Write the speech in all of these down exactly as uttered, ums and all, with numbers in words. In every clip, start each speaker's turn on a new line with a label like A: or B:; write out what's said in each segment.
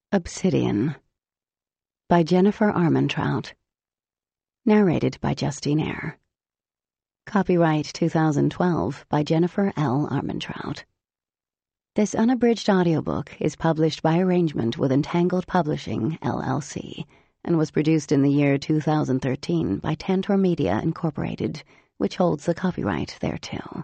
A: Obsidian by Jennifer Armentrout. Narrated by Justine Eyre. Copyright two thousand twelve by Jennifer L. Armentrout. This unabridged audiobook is published by arrangement with Entangled Publishing, L L C, and was produced in the year two thousand thirteen by Tantor Media, Incorporated, which holds the copyright thereto.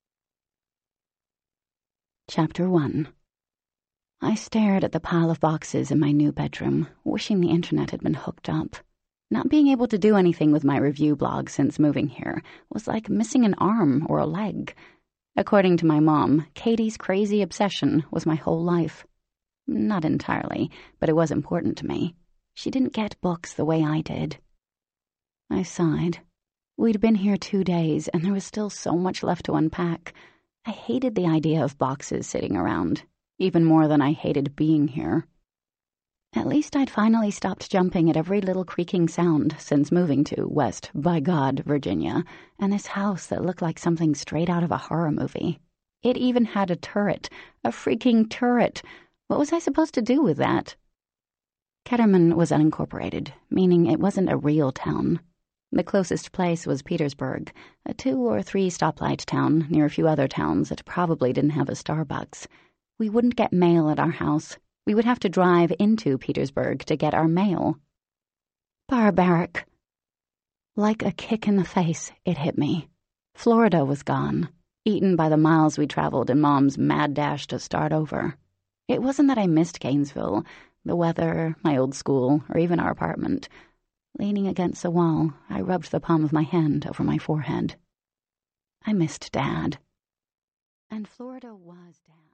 A: Chapter one. I stared at the pile of boxes in my new bedroom, wishing the internet had been hooked up. Not being able to do anything with my review blog since moving here was like missing an arm or a leg. According to my mom, Katie's crazy obsession was my whole life. Not entirely, but it was important to me. She didn't get books the way I did. I sighed. We'd been here two days, and there was still so much left to unpack. I hated the idea of boxes sitting around, even more than I hated being here. At least I'd finally stopped jumping at every little creaking sound since moving to West, by God, Virginia, and this house that looked like something straight out of a horror movie. It even had a turret, a freaking turret. What was I supposed to do with that? Ketterman was unincorporated, meaning it wasn't a real town. The closest place was Petersburg, a two or three stoplight town near a few other towns that probably didn't have a Starbucks. We wouldn't get mail at our house. We would have to drive into Petersburg to get our mail. Barbaric. Like a kick in the face, it hit me. Florida was gone, eaten by the miles we traveled in Mom's mad dash to start over. It wasn't that I missed Gainesville, the weather, my old school, or even our apartment. Leaning against the wall, I rubbed the palm of my hand over my forehead. I missed Dad. And Florida was Dad.